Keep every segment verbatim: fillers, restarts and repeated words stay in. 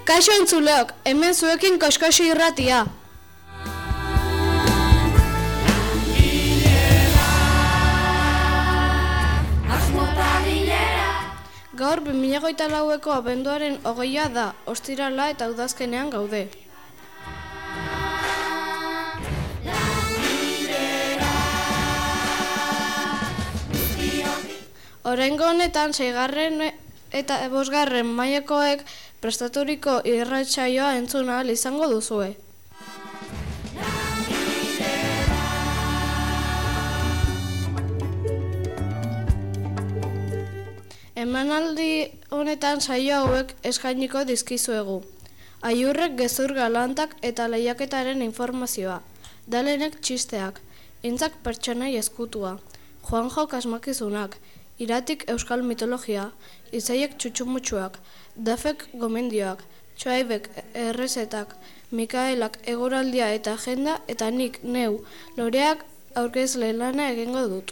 Kaixo entzuleok, hemen zuekin Koxkoxo irratia. Gaur bi mila hogeita laueko abenduaren hogeia da, ostirala eta udazkenean gaude. Oraingo honetan seigarren eta bosgarren mailakoek prestaturiko irratsaioa entzun ahal izango duzue. Emanaldi honetan saio hauek eskainiko dizkizuegu. Aiurrek gezur galantak eta lehiaketaren informazioa. Dalenek txisteak, intzak pertsonai ezkutua. Juanjo asmakizunak, Iratik euskal mitologia, Izaiek txutxumutxuak, Dafek gomendioak, Txoaibek errezetak, Mikaelak eguraldia eta agenda, eta nik, neu, Loreak aurkezle lana egingo dut.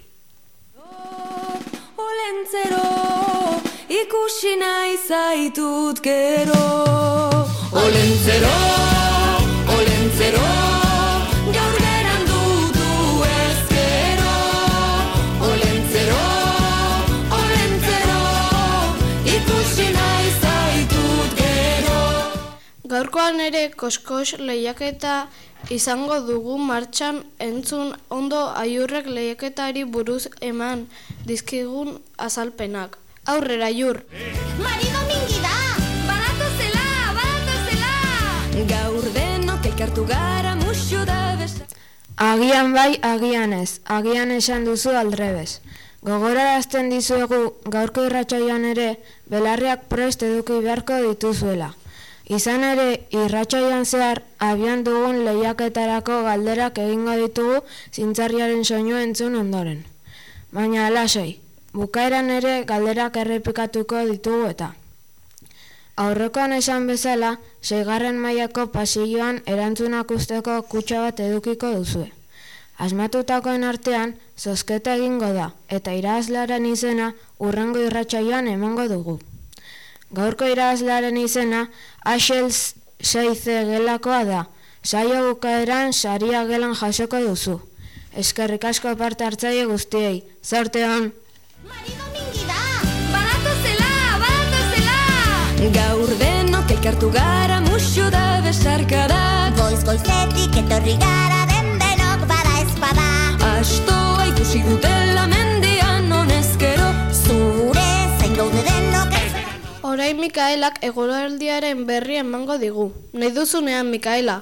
Olentzero, ikusi nahi zaitut gero. Olentzero, olentzero, gaur berandu du ezkero. Olentzero, olentzero, ikusi nahi zaitut gero. Gaurkoan ere koskos lehiaketa izango dugu martxan entzun ondo aiurrek lehiaketari buruz eman dizkigun azalpenak. Aurrera aiur! Marido mingi da! Baratu zela, baratu zela! Gaur denok elkartu gara muxu da besa. Agian bai, agian ez. Agian esan duzu aldrebes. Gogorarazten dizuegu gaurko irratsaioan ere belarriak prest eduki beharko dituzuela. Izan ere, irratsaioan zehar, abian dugun lehiaketarako galderak egingo ditugu zintzarriaren soinua entzun ondoren. Baina lasai, bukaeran ere galderak errepikatuko ditugu eta. Aurrekoan esan bezala, seigarren mailako pasilloan erantzunak usteko kutxa bat edukiko duzue. Asmatutakoen artean, zozketa egingo da, eta irabazlearen izena hurrengo irratsaioan emango dugu. Gaurko irabazlearen izena, Axel Seize gelakoa da. Saio bukaeran saria gelan jasoko duzu. Eskerrik asko parte hartzaile guztiei. Zorte on! Marido mingi da! Baratu zela, baratu zela! Gaur denok elkartu gara muxu da besarkada. Goiz goizetik etorri gara den denok bada ezpada. Astoa ikusi dutela mendian honezkero. Zure zain gaude denok ez. Orain Mikaelak eguraldiaren berri emango digu. Nahi duzunean, Mikaela.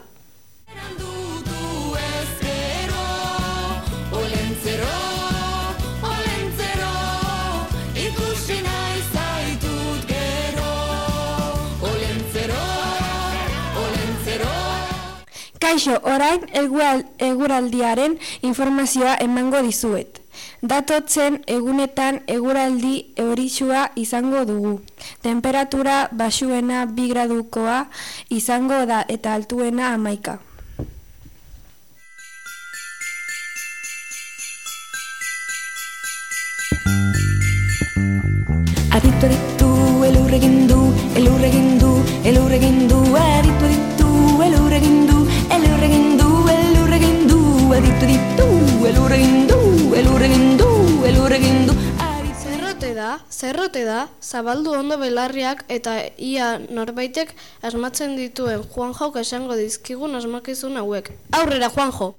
Olentzero, olentzero, ikusi nahi zaitut gero. Olentzero, olentzero. Kaixo, orain egual, eguraldiaren informazioa emango dizuet. Datotzen egunetan eguraldi euritsua izango dugu. Temperatura baxuena bi gradukoa izango da eta altuena hamaika. Aditu aditu, elur egin du, elur egin du, elur egin du. Aditu aditu, elur egin du, elur egin du, elur egin du. Aditu aditu, elur egin du, elur egin du, elur egin du. Zerrote da, zerrote da, zabaldu ondo belarriak eta ia norbaitek asmatzen dituen Juanjok esango dizkigun asmakizun hauek. Aurrera, Juanjo!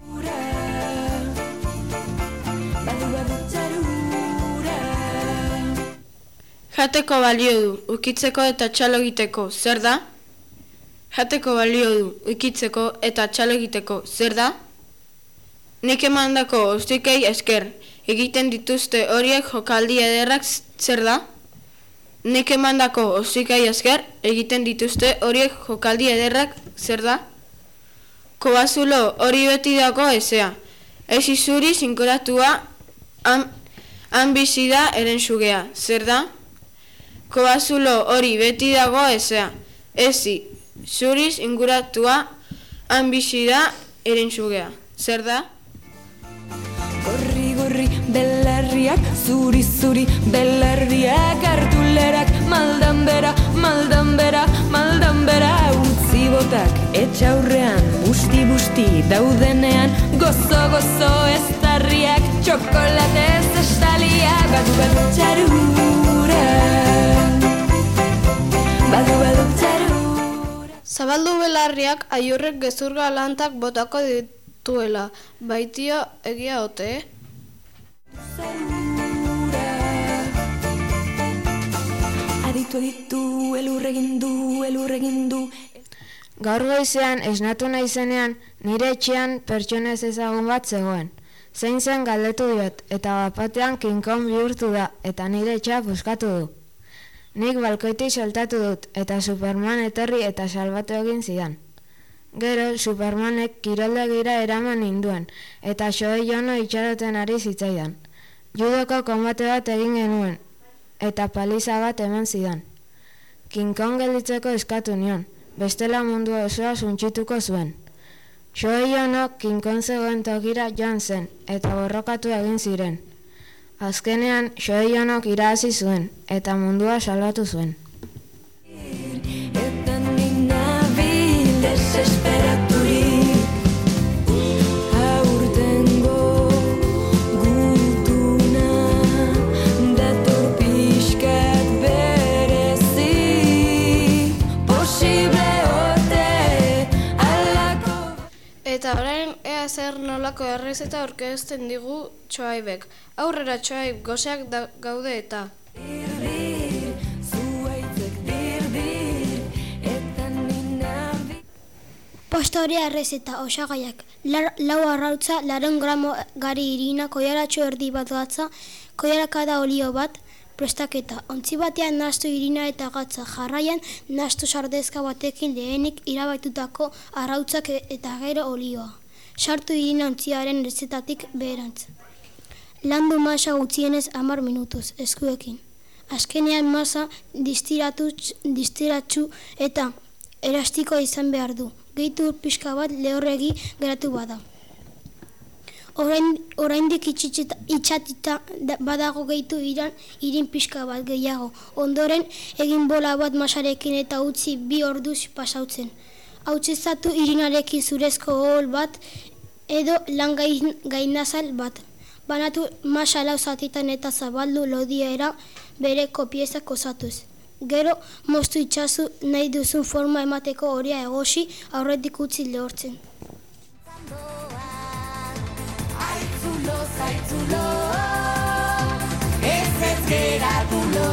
Jateko balio du, ukitzeko eta txalo egiteko, zer da? Jateko balio du, ukitzeko eta txalo egiteko, zer da? Nik emandako ostikei esker, egiten dituzte horiek jokaldi ederrak, zer da? Nik emandako ostikei esker, egiten dituzte horiek jokaldi ederrak, zer da? Kobazulo hori beti dago ezea, ez izuri zinkoratua, han, han bizi da eren sugea, zer da? Kobazulo hori beti dago ezea, ezi, zuriz inguratua, han bizi da eren sugea, zer da? Gorri, gorri, belarriak, zuri, zuri, belarriak, hartulerak, maldan bera, maldan bera, maldan bera. botak etxaurrean busti-busti daudenean, gozo-gozo estarriak, txokolatez estaliak, badu-badu txarura, badu-badu txarura. Zabaldu belarriak aiurrek gezur galantak botako dituela, baitio egia ote? Aditu aditu, elurregin du, elurregin du. Gaur goizean esnatu naizenean nire etxean pertsonez ezagun bat zegoen. Zein zen galdetu diot, eta bapatean kinkon bihurtu da, eta nire etxea buskatu du. Nik balkoitik saltatu dut, eta Superman etorri eta salbatu egin zidan. Gero, Supermanek kiroldegira eraman ninduen, eta Shohei Ono itxaroten ari zitzaidan. Judoko konbate bat egin genuen, eta paliza bat eman zidan. King Kong gelditzeko eskatu nion, bestela mundu osoa suntsituko zuen. Shohei Ono King Kong zegoen tokira joan zen, eta borrokatu egin ziren. Azkenean, Shohei Onok irabazi zuen, eta mundua salbatu zuen. Eta ninabil desesperaturik, aurtengo gutuna, dator pixkat berezi, posible ote alako. Eta orain ea zer nolako errezeta aurkezten digu Txoaibek. Aurrera Txoaib, goseak da, gaude eta. Dir-dir, zuaitzek dir-dir, eta ninabil. Pastorea errezeta osagaiak, lar, lau arrautza, laren gramo gari irina, koiaratxo erdi bat gatza, koiarakada olio bat, prestaketa. Ontzi batean nahastu irina eta gatza, jarraian nahastu sardezka batekin lehenik irabaitutako arrautzak eta gero olioa. Sartu irina ontziaren errezetatik beherantz. Landu masa gutxienez hamar minutuz, eskuekin. Azkenean masa distiratsu eta elastiko izan behar du. Gehitu pixka bat lehorregi geratu bada. Orain, oraindik itxatita badago gehitu iran irin pixka bat gehiago. Ondoren egin bola bat masarekin eta utzi bi orduz pasautzen. Hautsezatu irinarekin zurezko ohol bat edo lan gainazal bat. Banatu masa lau zatitan eta zabaldu lodiera bereko piezak osatuz. Gero, moztu itxazu nahi duzun forma emateko horia egosi aurretik utzi lehortzen. Aitzulo, zaitzulo, ez ez geratulo.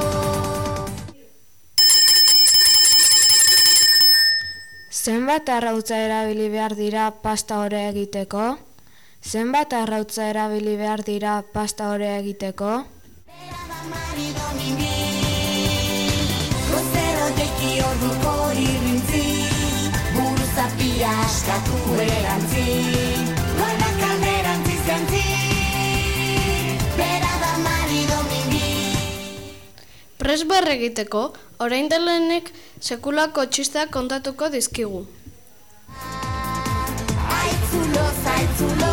Zenbat arrautza erabili behar dira pasta hore egiteko? Zenbat arrautza erabili behar dira pasta hore egiteko? Gozero deki orduko irrintzi, buruzapia askatu erantzi, guardak alderantziz jantzi, bera da marido mingi. Presbar egiteko, orain delenek sekulako txisteak kontatuko dizkigu. Aitzulo, zaitzulo,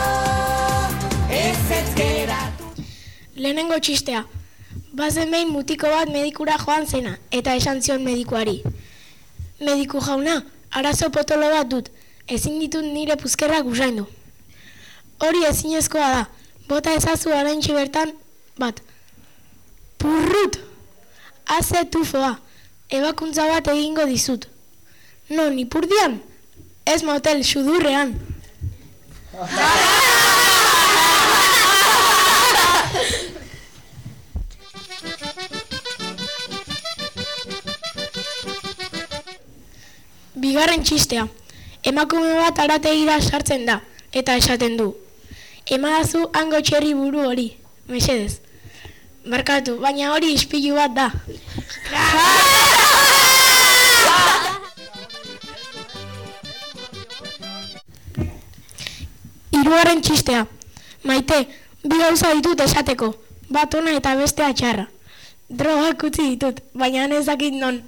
ez ez geratu. Lehenengo txistea. Bazen behin mutiko bat medikura joan zena, eta esan zion medikuari. Mediku jauna, arazo potolo bat dut, ezin ditut nire puzkerrak usaindu. Hori ezinezkoa da, bota ezazu araintxe bertan bat. Purrut! Haze tufoa, ebakuntza bat egingo dizut. Non, ipurdian? Ez motel, sudurrean. Bigarren txistea. Emakume bat arategira sartzen da, eta esaten du. Emadazu hango txerri buru hori, mesedez. Barkatu, baina hori ispilu bat da. Hirugarren txistea. Maite, bi gauza ditut esateko, bat ona eta bestea txarra. Drogak utzi ditut, baina ez dakit non.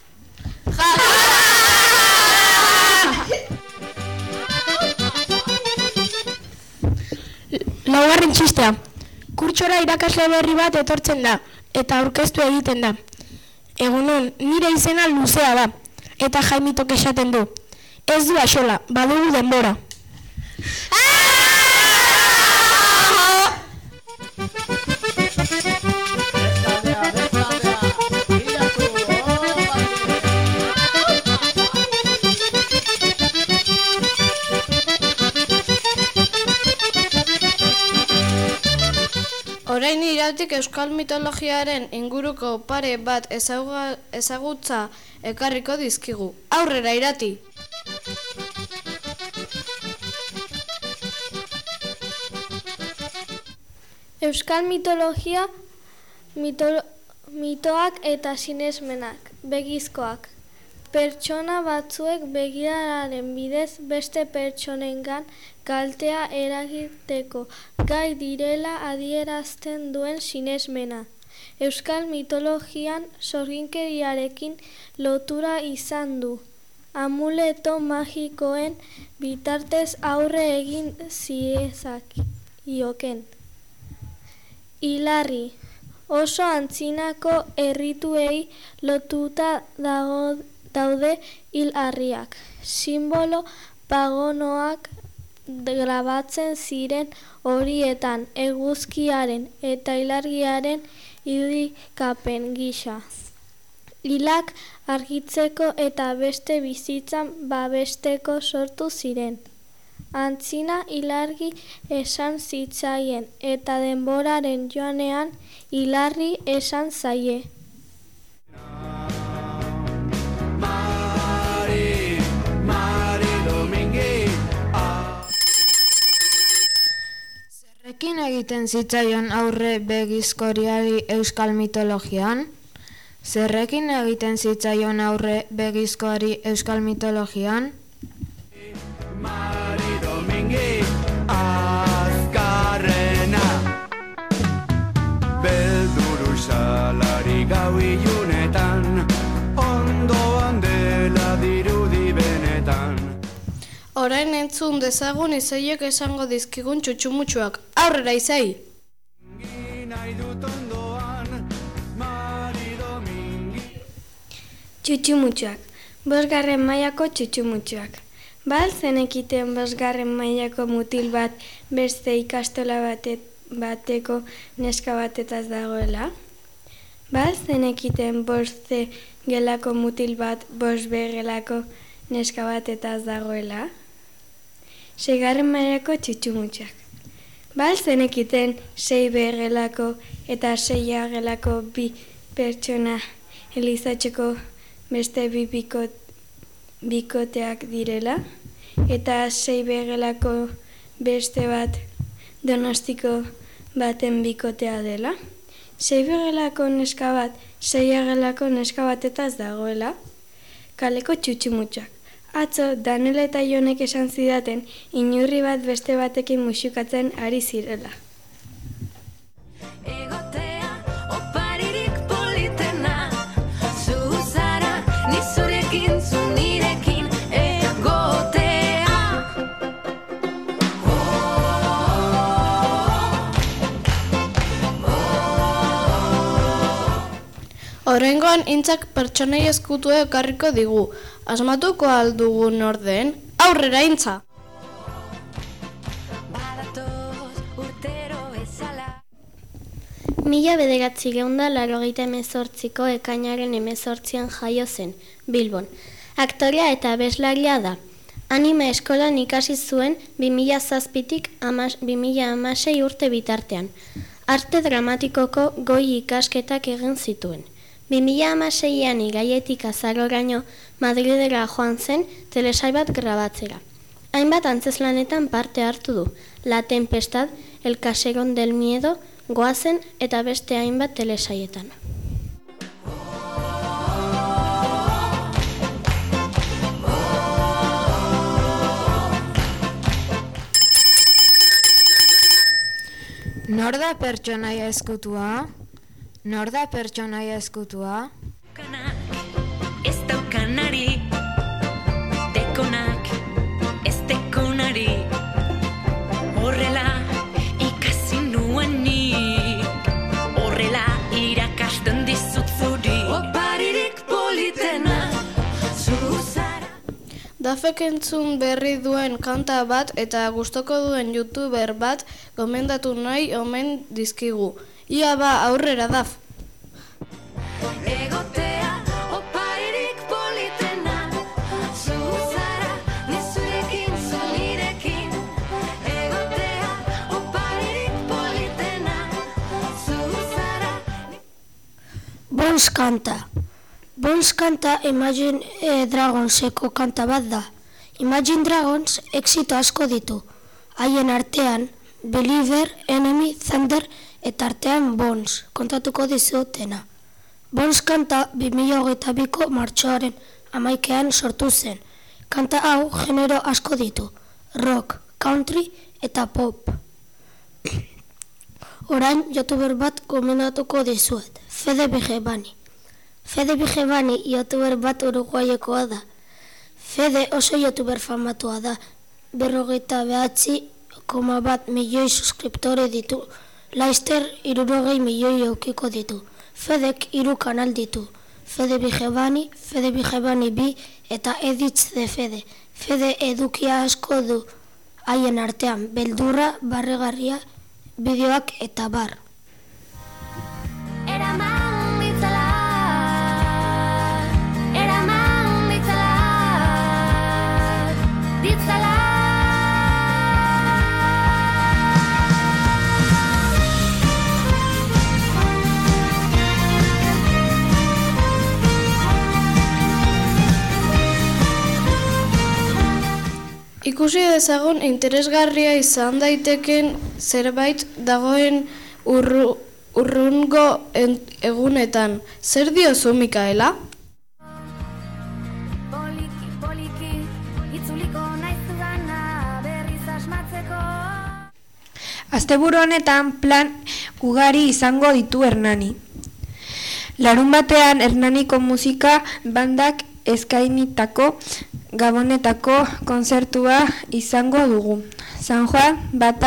Laugarren txistea. Kurtsora irakasle berri bat etortzen da, eta aurkeztu egiten da. Egunon, nire izena luzea da. Eta Jaimitok esaten du, ez du axola, badugu denbora. Orain iratik euskal mitologiaren inguruko pare bat ezaguga, ezagutza ekarriko dizkigu. Aurrera irati! Euskal mitologia, mitolo, mitoak eta sinesmenak, begizkoak. Pertsona batzuek begiraren bidez beste pertsonengan kaltea eragiteko gai direla adierazten duen sinesmena. Euskal mitologian sorginkeriarekin lotura izan du. Amuleto magikoen bitartez aurre egin ziezakioken. Hilarri, oso antzinako errituei lotuta dago daude hilarriak. Simbolo pagonoak grabatzen ziren horietan eguzkiaren eta ilargiaren irudikapen gisa. Hilak argitzeko eta beste bizitzan babesteko sortu ziren. Antzina ilargi esan zitzaien eta denboraren joanean hilarri esan zaie. Zerrekin egiten zitzaion aurre begizkoriari euskal mitologian? Zerrekin egiten zitzaion aurre begizkoari euskal mitologian? Mari Domingi azkarrena belduru salari gau ilunetan ondoan dela dirudi benetan. Orain entzun dezagun Izaiek esango dizkigun txutxumutxuak. Aurrera Izai! Txutxumutxuak, bosgarren mailako txutxumutxuak. Bal zenekiten bosgarren mailako mutil bat beste ikastola bate, bateko neska batetaz dagoela? Bal zenekiten boste gelako mutil bat bost be gelako neska batetaz dagoela? Seigarren mailako txutxumutxak. Bal zenekiten sei be gelako eta seia gelako bi pertsona elizatzeko beste bi bikot, bikoteak direla, eta sei be gelako beste bat Donostiko baten bikotea dela. Sei be gelako neska bat seia gelako neska batetaz dagoela. Kaleko txutxumutxak. Atzo, Danela eta Jonek esan zidaten, inurri bat beste batekin musukatzen ari zirela. Egotea, oparirik politena, zu zara, nizurekin, zu nirekin, egotea. Oh, oh, oh. Oraingoan intzak pertsonei ezkutu ekarriko digu. Asmatuko aldugun orden, aurrera intza! Mila bederatzi geunda larogeita emezortziko ekainaren emezortzian jaio zen, Bilbon. Aktorea eta abeslaria da. Anima eskolan ikasi zuen bi mila zazpitik bi mila hamasei urte bitartean. Arte dramatikoko goi ikasketak egin zituen. bi mila hamaseian Iraietik Azaroraino Madridera joan zen telesail bat grabatzera. Hainbat antzeslanetan parte hartu du. La Tempestad, El Caserón del Miedo, Goazen eta beste hainbat telesaietan. Nor da pertsonaia ezkutua? Nor da pertsonaia ezkutua? Ez daukanari, dekonak, ez dekonari. Horrela ikasi nuen nik, horrela irakasten dizut zuri. Oparirik politena, zu Dafek entzun berri duen kanta bat eta gustoko duen youtuber bat gomendatu nahi omen dizkigu. Ia ba, aurrera, Daf! Egotea oparirik politena, zu zara nizurekin, zu nirekin. Egotea oparirik politena, zu zara. Bones kanta. Bones kanta Imagine eh, Dragonseko kanta bat da. Imagine Dragons exito asko ditu. Haien artean, Believer, Enemy, Thunder eta artean Bones kontatuko dizuetena. Bones kanta bi mila hogeita biko martxoaren hamaikean sortu zen. Kanta hau genero asko ditu. Rock, country eta pop. Orain youtuber bat gomendatuko dizuet. Fede Bijebani. Fede Bijebani youtuber bat uruguaiekoa da. Fede oso youtuber famatua da. Berrogeita behatzi koma bat milioi suskriptore ditu. Laster hirurogei milioi eukiko ditu. Fedek hiru kanal ditu. Fede Bijebani, Fede Bijebani bi eta Edits de Fede. Fede edukia asko du. Haien artean beldurra, barregarria, bideoak eta bar. Eraman ditzala, eraman ditzala, ditzala. Ikusi dezagun interesgarria izan daiteken zerbait dagoen urru, urrungo en, egunetan. Zer diozu, Mikaela? Poliki, poliki, itzuliko naizu gana berriz asmatzeko. Asteburu honetan plan ugari izango ditu Hernani. Larun batean Hernaniko musika bandak eskainitako Gabonetako kontzertua izango dugu. San Juan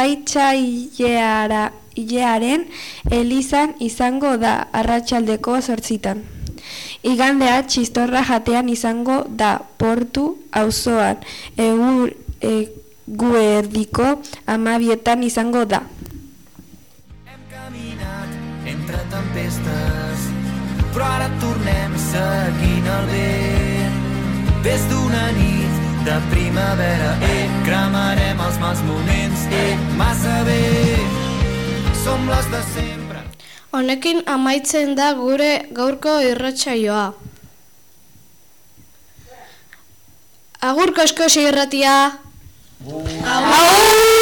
Bataitxailearen elizan izango da arratsaldeko zortzitan. Igandea txistorra jatean izango da Portu auzoan. Egur eguerdiko amabietan izango da. Hem caminat entre tempestes, però ara tornem seguint el vent. Des d'una nit de primavera, eh, cremarem els mals moments, eh, massa bé, som les de sempre. Honekin amaitzen da gure gaurko irratsaioa. Agur Koskosi irratia! Agur!